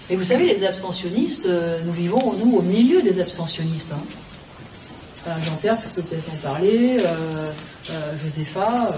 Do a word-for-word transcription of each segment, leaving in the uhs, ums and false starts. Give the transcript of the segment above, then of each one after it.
Mais vous savez, les abstentionnistes, euh, nous vivons, nous, au milieu des abstentionnistes. Hein. Enfin, Jean-Pierre, tu peux peut-être en parler, euh, euh, Josépha. Euh...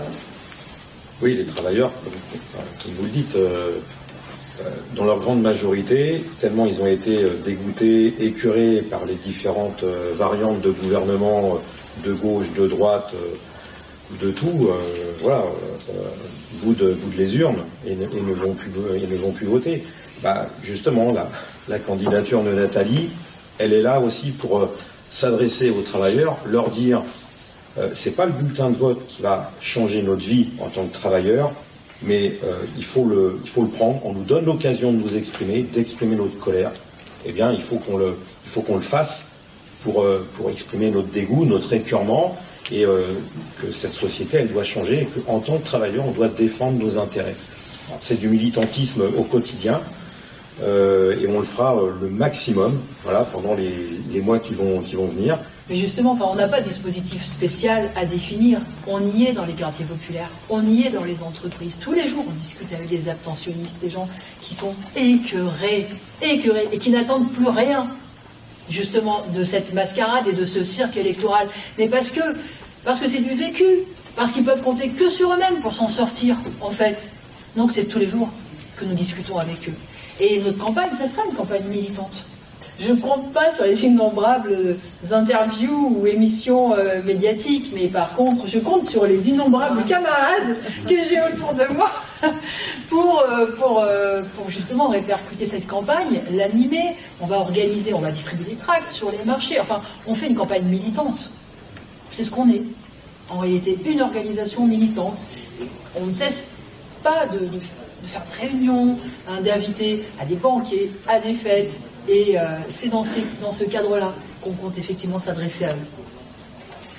Oui, les travailleurs, enfin, comme vous le dites, euh, euh, dans leur grande majorité, tellement ils ont été euh, dégoûtés, écœurés par les différentes euh, variantes de gouvernement, euh, de gauche, de droite, euh, de tout, euh, voilà, euh, bout de, bout de les urnes, et ne, et ne vont plus, et ne vont plus voter. Bah, justement, la, la candidature de Nathalie, elle est là aussi pour euh, s'adresser aux travailleurs, leur dire euh, c'est pas le bulletin de vote qui va changer notre vie en tant que travailleurs, mais euh, il faut le, il faut le prendre. On nous donne l'occasion de nous exprimer, d'exprimer notre colère. Eh bien, il faut qu'on le, il faut qu'on le fasse pour, euh, pour exprimer notre dégoût, notre écœurement, et euh, que cette société, elle doit changer, et qu'en tant que travailleurs, on doit défendre nos intérêts. C'est du militantisme au quotidien. Euh, et on le fera euh, le maximum, voilà, pendant les, les mois qui vont, qui vont venir. Mais justement, enfin, on n'a pas de dispositif spécial à définir. On y est dans les quartiers populaires, on y est dans les entreprises. Tous les jours, on discute avec des abstentionnistes, des gens qui sont écœurés, écœurés, et qui n'attendent plus rien, justement, de cette mascarade et de ce cirque électoral. Mais parce que, parce que c'est du vécu, parce qu'ils peuvent compter que sur eux-mêmes pour s'en sortir, en fait. Donc c'est tous les jours que nous discutons avec eux. Et notre campagne, ça sera une campagne militante. Je ne compte pas sur les innombrables interviews ou émissions euh, médiatiques, mais par contre, je compte sur les innombrables camarades que j'ai autour de moi pour, euh, pour, euh, pour justement répercuter cette campagne, l'animer. On va organiser, on va distribuer des tracts sur les marchés. Enfin, on fait une campagne militante. C'est ce qu'on est. En réalité, une organisation militante. On ne cesse pas de... de de faire des réunions, hein, d'inviter à des banquets, à des fêtes, et euh, c'est dans, ces, dans ce cadre-là qu'on compte effectivement s'adresser à eux.